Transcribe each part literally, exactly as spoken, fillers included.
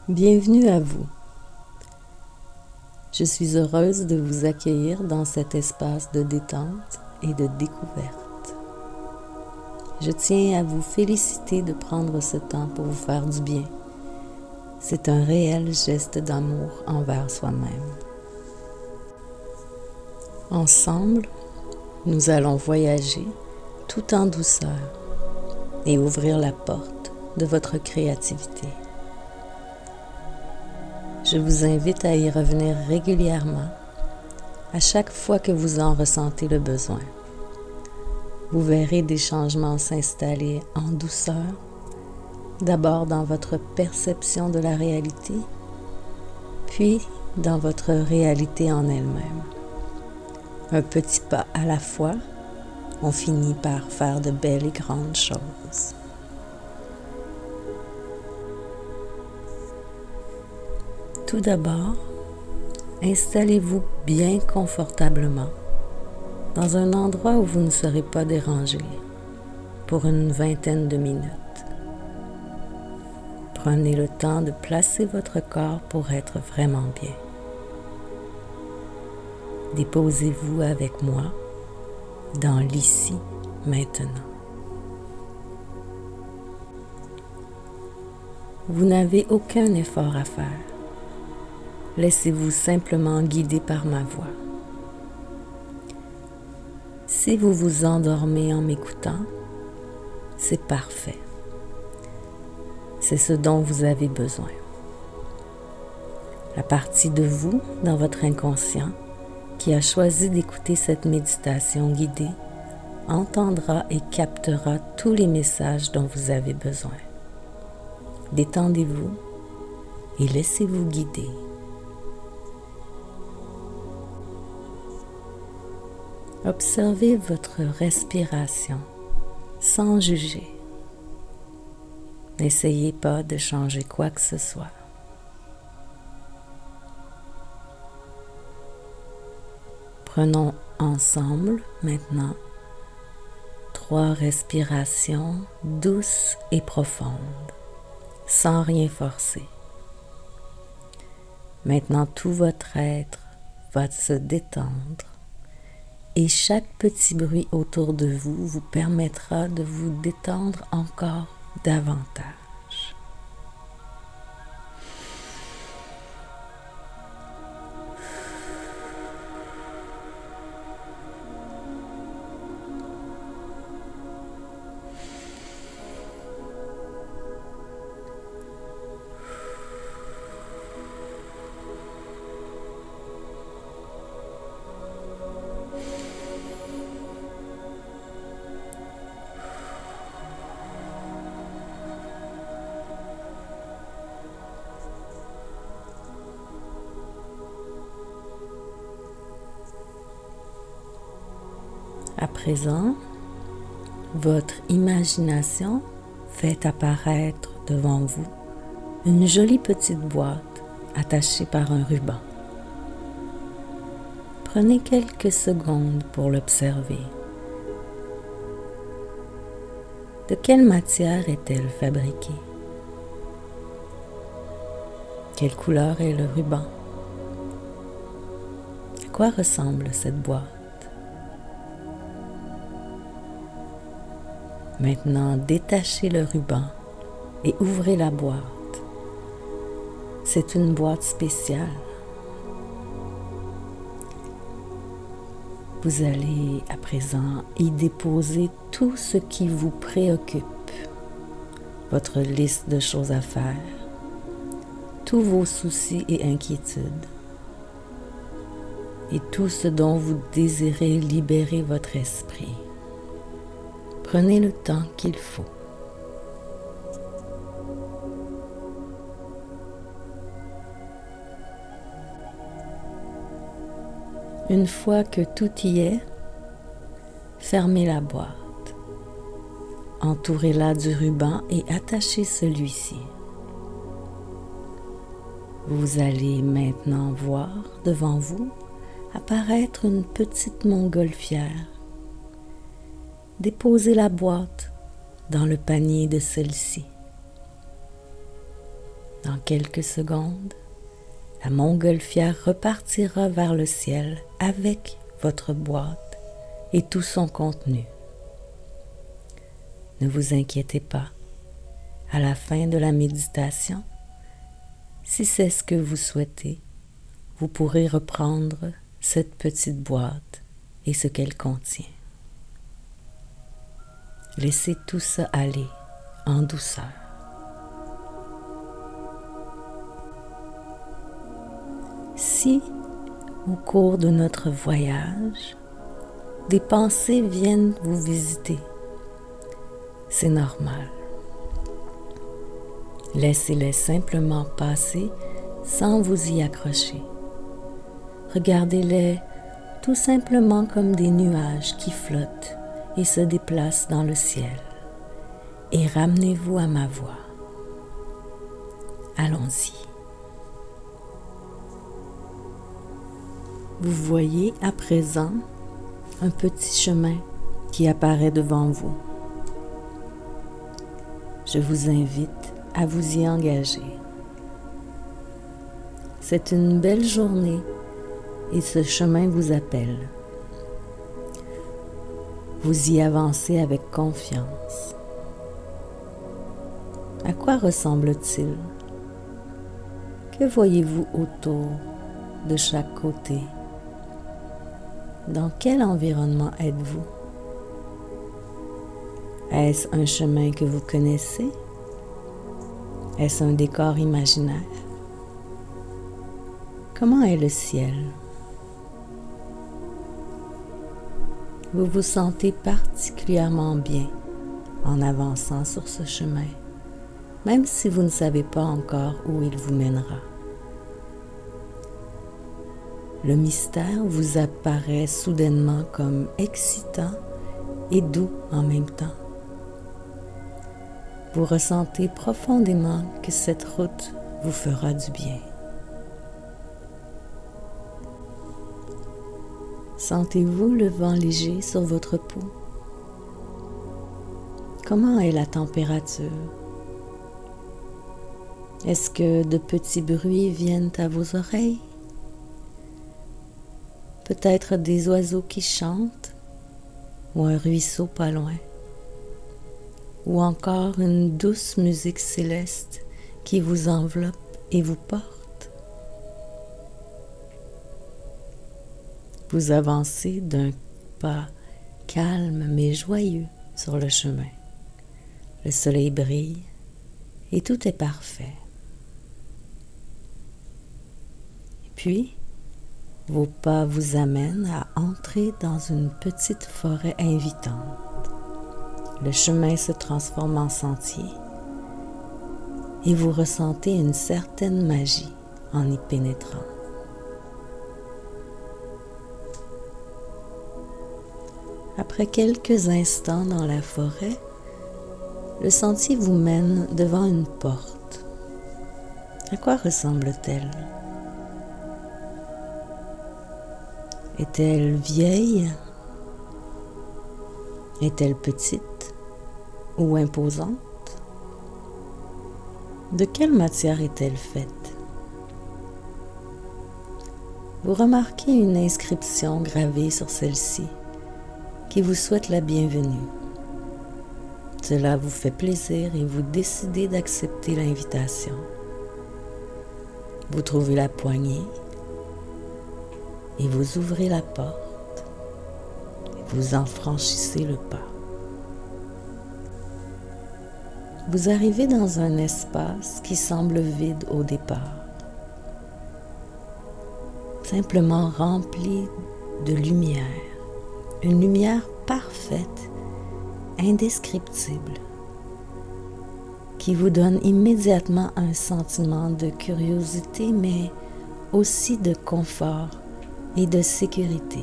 Bienvenue à vous. Je suis heureuse de vous accueillir dans cet espace de détente et de découverte. Je tiens à vous féliciter de prendre ce temps pour vous faire du bien. C'est un réel geste d'amour envers soi-même. Ensemble, nous allons voyager tout en douceur et ouvrir la porte de votre créativité. Je vous invite à y revenir régulièrement, à chaque fois que vous en ressentez le besoin. Vous verrez des changements s'installer en douceur, d'abord dans votre perception de la réalité, puis dans votre réalité en elle-même. Un petit pas à la fois, on finit par faire de belles et grandes choses. Tout d'abord, installez-vous bien confortablement dans un endroit où vous ne serez pas dérangé pour une vingtaine de minutes. Prenez le temps de placer votre corps pour être vraiment bien. Déposez-vous avec moi dans l'ici, maintenant. Vous n'avez aucun effort à faire. Laissez-vous simplement guider par ma voix. Si vous vous endormez en m'écoutant, c'est parfait. C'est ce dont vous avez besoin. La partie de vous, dans votre inconscient, qui a choisi d'écouter cette méditation guidée, entendra et captera tous les messages dont vous avez besoin. Détendez-vous et laissez-vous guider. Observez votre respiration sans juger. N'essayez pas de changer quoi que ce soit. Prenons ensemble maintenant trois respirations douces et profondes, sans rien forcer. Maintenant, tout votre être va se détendre. Et chaque petit bruit autour de vous vous permettra de vous détendre encore davantage. À présent, votre imagination fait apparaître devant vous une jolie petite boîte attachée par un ruban. Prenez quelques secondes pour l'observer. De quelle matière est-elle fabriquée? Quelle couleur est le ruban? À quoi ressemble cette boîte? Maintenant, détachez le ruban et ouvrez la boîte. C'est une boîte spéciale. Vous allez à présent y déposer tout ce qui vous préoccupe, votre liste de choses à faire, tous vos soucis et inquiétudes, et tout ce dont vous désirez libérer votre esprit. Prenez le temps qu'il faut. Une fois que tout y est, fermez la boîte. Entourez-la du ruban et attachez celui-ci. Vous allez maintenant voir devant vous apparaître une petite montgolfière. Déposez la boîte dans le panier de celle-ci. Dans quelques secondes, la montgolfière repartira vers le ciel avec votre boîte et tout son contenu. Ne vous inquiétez pas, à la fin de la méditation, si c'est ce que vous souhaitez, vous pourrez reprendre cette petite boîte et ce qu'elle contient. Laissez tout ça aller en douceur. Si, au cours de notre voyage, des pensées viennent vous visiter, c'est normal. Laissez-les simplement passer sans vous y accrocher. Regardez-les tout simplement comme des nuages qui flottent et se déplacent dans le ciel. Et ramenez-vous à ma voix. Allons-y. Vous voyez à présent un petit chemin qui apparaît devant vous. Je vous invite à vous y engager. C'est une belle journée et ce chemin vous appelle. Vous y avancez avec confiance. À quoi ressemble-t-il? Que voyez-vous autour, de chaque côté? Dans quel environnement êtes-vous? Est-ce un chemin que vous connaissez? Est-ce un décor imaginaire? Comment est le ciel? Vous vous sentez particulièrement bien en avançant sur ce chemin, même si vous ne savez pas encore où il vous mènera. Le mystère vous apparaît soudainement comme excitant et doux en même temps. Vous ressentez profondément que cette route vous fera du bien. Sentez-vous le vent léger sur votre peau? Comment est la température? Est-ce que de petits bruits viennent à vos oreilles? Peut-être des oiseaux qui chantent, ou un ruisseau pas loin, ou encore une douce musique céleste qui vous enveloppe et vous porte. Vous avancez d'un pas calme mais joyeux sur le chemin. Le soleil brille et tout est parfait. Et puis, vos pas vous amènent à entrer dans une petite forêt invitante. Le chemin se transforme en sentier et vous ressentez une certaine magie en y pénétrant. Après quelques instants dans la forêt, le sentier vous mène devant une porte. À quoi ressemble-t-elle? Est-elle vieille? Est-elle petite ou imposante? De quelle matière est-elle faite? Vous remarquez une inscription gravée sur celle-ci qui vous souhaite la bienvenue. Cela vous fait plaisir et vous décidez d'accepter l'invitation. Vous trouvez la poignée et vous ouvrez la porte et vous en franchissez le pas. Vous arrivez dans un espace qui semble vide au départ, simplement rempli de lumière, une lumière parfaite, indescriptible, qui vous donne immédiatement un sentiment de curiosité, mais aussi de confort et de sécurité.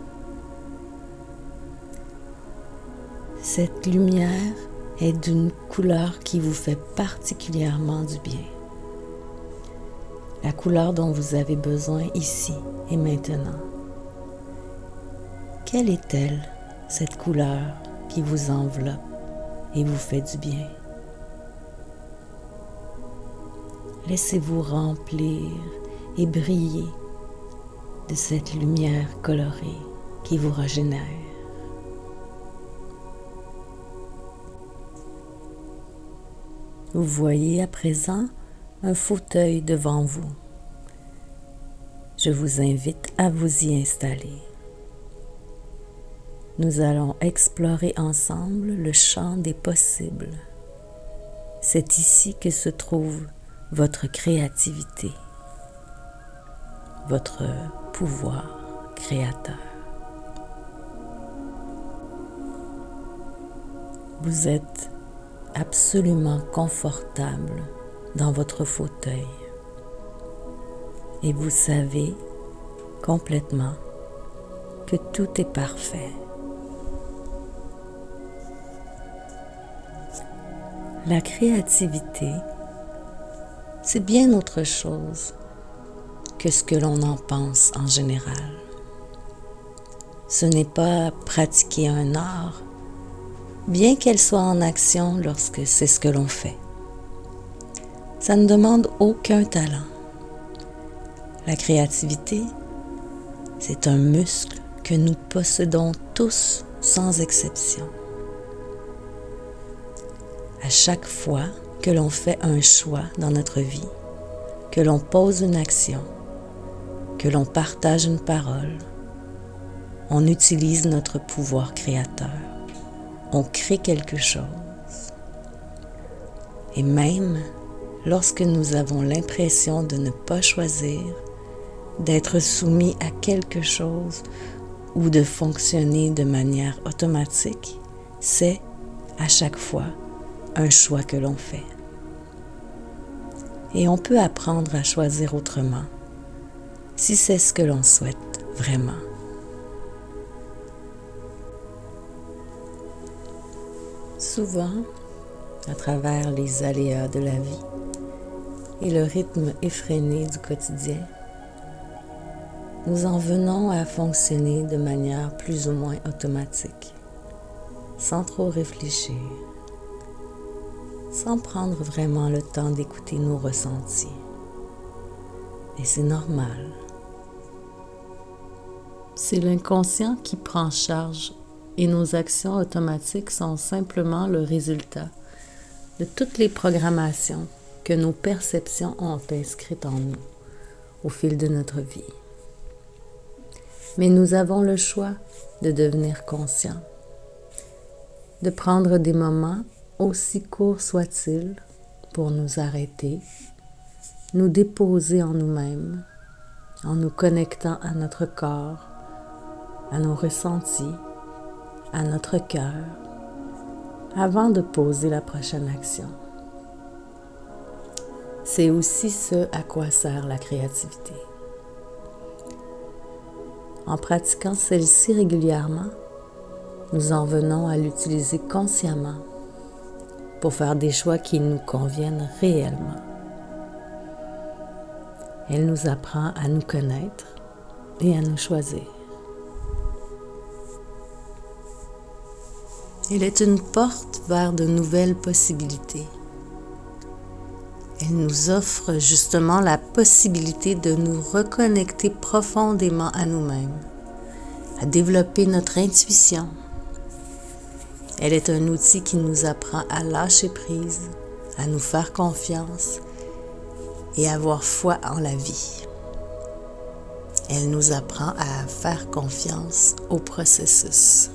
Cette lumière est d'une couleur qui vous fait particulièrement du bien. La couleur dont vous avez besoin ici et maintenant. Quelle est-elle, cette couleur qui vous enveloppe et vous fait du bien? laissez-vous remplir et briller de cette lumière colorée qui vous régénère. Vous voyez à présent un fauteuil devant vous. Je vous invite à vous y installer. Nous allons explorer ensemble le champ des possibles. C'est ici que se trouve votre créativité, votre pouvoir créateur. Vous êtes absolument confortable dans votre fauteuil et vous savez complètement que tout est parfait. La créativité, c'est bien autre chose que ce que l'on en pense en général. Ce n'est pas pratiquer un art, bien qu'elle soit en action lorsque c'est ce que l'on fait. Ça ne demande aucun talent. La créativité, c'est un muscle que nous possédons tous sans exception. À chaque fois que l'on fait un choix dans notre vie, que l'on pose une action, que l'on partage une parole, on utilise notre pouvoir créateur. On crée quelque chose. Et même lorsque nous avons l'impression de ne pas choisir, d'être soumis à quelque chose ou de fonctionner de manière automatique, c'est à chaque fois un choix que l'on fait. Et on peut apprendre à choisir autrement si c'est ce que l'on souhaite vraiment. Souvent, à travers les aléas de la vie et le rythme effréné du quotidien, nous en venons à fonctionner de manière plus ou moins automatique, sans trop réfléchir, sans prendre vraiment le temps d'écouter nos ressentis. Et c'est normal. C'est l'inconscient qui prend charge et nos actions automatiques sont simplement le résultat de toutes les programmations que nos perceptions ont inscrites en nous au fil de notre vie. Mais nous avons le choix de devenir conscients, de prendre des moments, aussi courts soient-ils, pour nous arrêter, nous déposer en nous-mêmes, en nous connectant à notre corps, à nos ressentis, à notre cœur, avant de poser la prochaine action. C'est aussi ce à quoi sert la créativité. En pratiquant celle-ci régulièrement, nous en venons à l'utiliser consciemment pour faire des choix qui nous conviennent réellement. Elle nous apprend à nous connaître et à nous choisir. Elle est une porte vers de nouvelles possibilités. Elle nous offre justement la possibilité de nous reconnecter profondément à nous-mêmes, à développer notre intuition. Elle est un outil qui nous apprend à lâcher prise, à nous faire confiance et à avoir foi en la vie. Elle nous apprend à faire confiance au processus.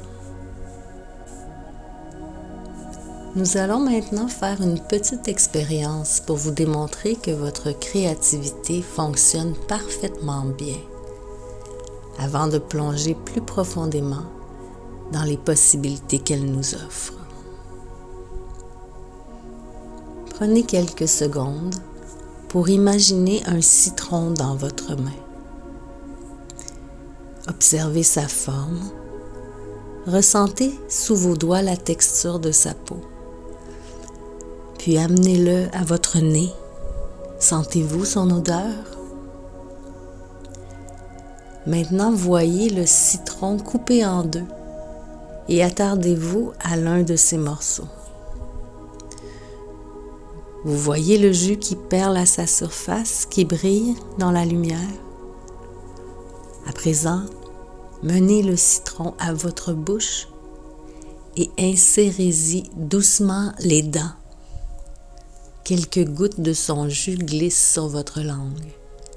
Nous allons maintenant faire une petite expérience pour vous démontrer que votre créativité fonctionne parfaitement bien, avant de plonger plus profondément dans les possibilités qu'elle nous offre. Prenez quelques secondes pour imaginer un citron dans votre main. Observez sa forme. Ressentez sous vos doigts la texture de sa peau. Puis amenez-le à votre nez. Sentez-vous son odeur? Maintenant, voyez le citron coupé en deux et attardez-vous à l'un de ses morceaux. Vous voyez le jus qui perle à sa surface, qui brille dans la lumière? À présent, menez le citron à votre bouche et insérez-y doucement les dents. Quelques gouttes de son jus glissent sur votre langue.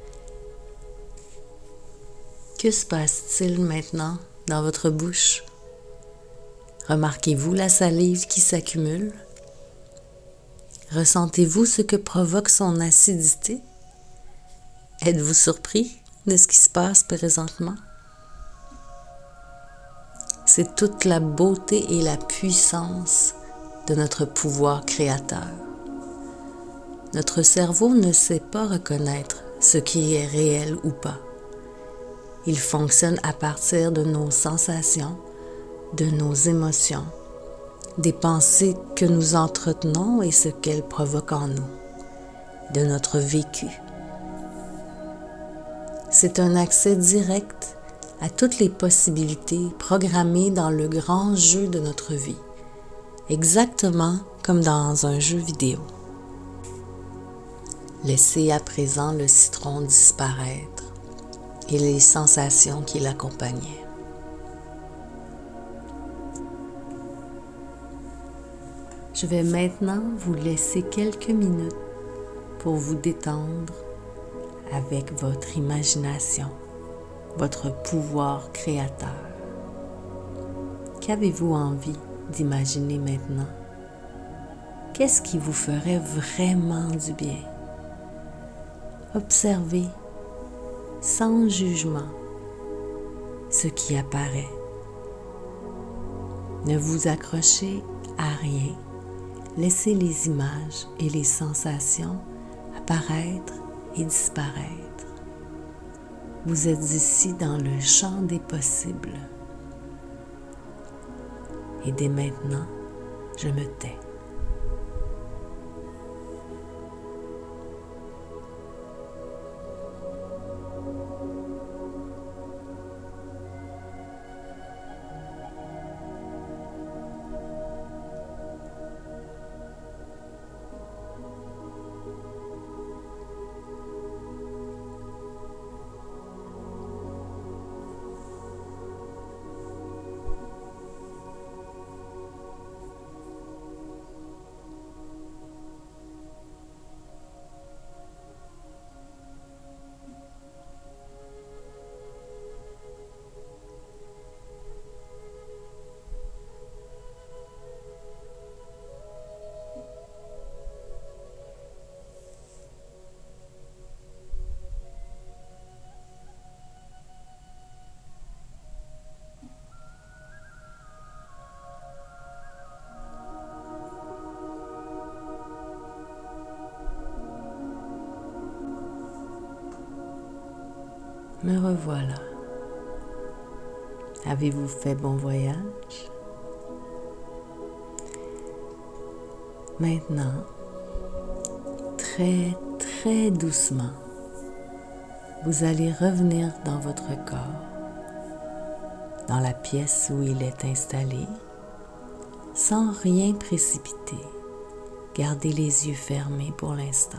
Que se passe-t-il maintenant dans votre bouche? Remarquez-vous la salive qui s'accumule? Ressentez-vous ce que provoque son acidité? Êtes-vous surpris de ce qui se passe présentement? C'est toute la beauté et la puissance de notre pouvoir créateur. Notre cerveau ne sait pas reconnaître ce qui est réel ou pas. Il fonctionne à partir de nos sensations, de nos émotions, des pensées que nous entretenons et ce qu'elles provoquent en nous, de notre vécu. C'est un accès direct à toutes les possibilités programmées dans le grand jeu de notre vie, exactement comme dans un jeu vidéo. Laissez à présent le citron disparaître et les sensations qui l'accompagnaient. Je vais maintenant vous laisser quelques minutes pour vous détendre avec votre imagination, votre pouvoir créateur. Qu'avez-vous envie d'imaginer maintenant? Qu'est-ce qui vous ferait vraiment du bien? Observez sans jugement ce qui apparaît. Ne vous accrochez à rien. Laissez les images et les sensations apparaître et disparaître. Vous êtes ici dans le champ des possibles. Et dès maintenant, je me tais. Me revoilà. Avez-vous fait bon voyage? Maintenant, très très doucement, vous allez revenir dans votre corps, dans la pièce où il est installé, sans rien précipiter. Gardez les yeux fermés pour l'instant.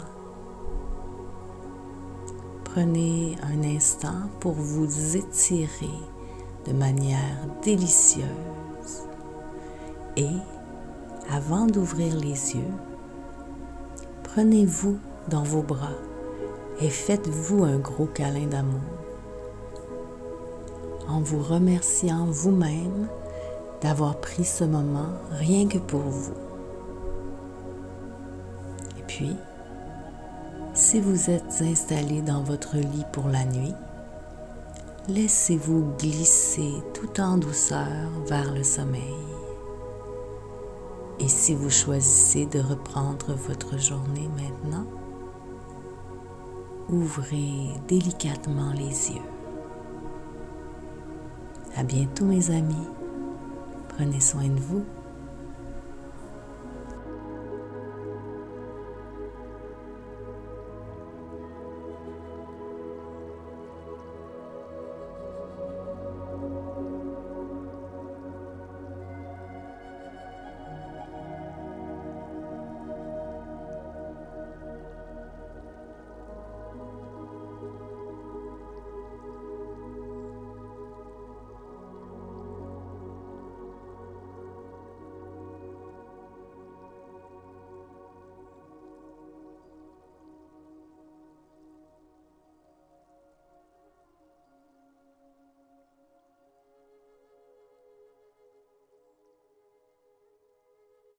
Prenez un instant pour vous étirer de manière délicieuse et, avant d'ouvrir les yeux, prenez-vous dans vos bras et faites-vous un gros câlin d'amour en vous remerciant vous-même d'avoir pris ce moment rien que pour vous. Et puis, si vous êtes installé dans votre lit pour la nuit, laissez-vous glisser tout en douceur vers le sommeil. Et si vous choisissez de reprendre votre journée maintenant, ouvrez délicatement les yeux. À bientôt mes amis, prenez soin de vous.